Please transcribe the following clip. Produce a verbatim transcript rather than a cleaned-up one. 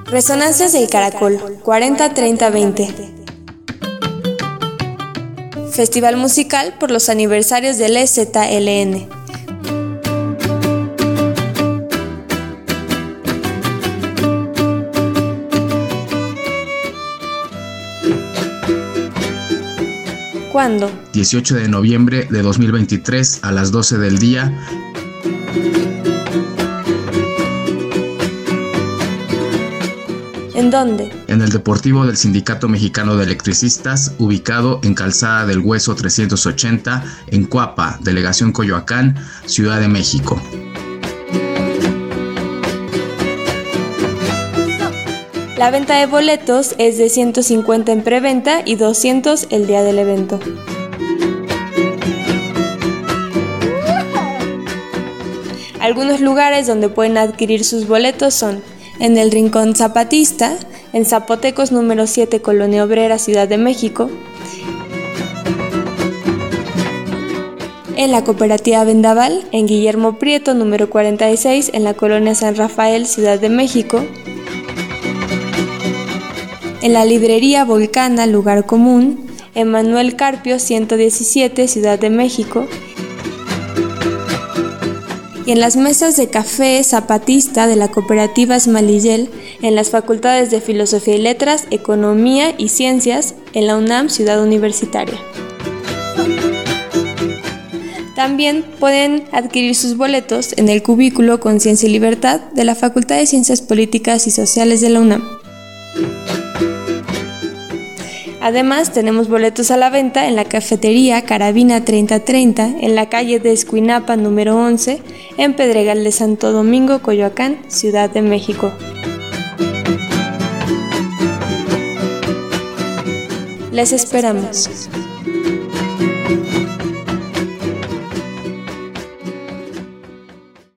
Resonancias del Caracol, cuarenta treinta veinte. Festival musical por los aniversarios del E Z L N. ¿Cuándo? dieciocho de noviembre de dos mil veintitrés a las doce del día. ¿En dónde? En el Deportivo del Sindicato Mexicano de Electricistas, ubicado en Calzada del Hueso trescientos ochenta, en Cuapa, Delegación Coyoacán, Ciudad de México. La venta de boletos es de ciento cincuenta en preventa y doscientos el día del evento. Algunos lugares donde pueden adquirir sus boletos son en el Rincón Zapatista, en Zapotecos número siete, Colonia Obrera, Ciudad de México, en la Cooperativa Vendaval, en Guillermo Prieto número cuarenta y seis, en la Colonia San Rafael, Ciudad de México, en la Librería Volcana, Lugar Común, en Manuel Carpio ciento diecisiete, Ciudad de México, y en las mesas de café zapatista de la Cooperativa Esmalillel, en las facultades de Filosofía y Letras, Economía y Ciencias, en la UNAM, Ciudad Universitaria. También pueden adquirir sus boletos en el cubículo Conciencia y Libertad de la Facultad de Ciencias Políticas y Sociales de la UNAM. Además, tenemos boletos a la venta en la cafetería Carabina treinta treinta, en la calle de Escuinapa número once, en Pedregal de Santo Domingo, Coyoacán, Ciudad de México. Les esperamos.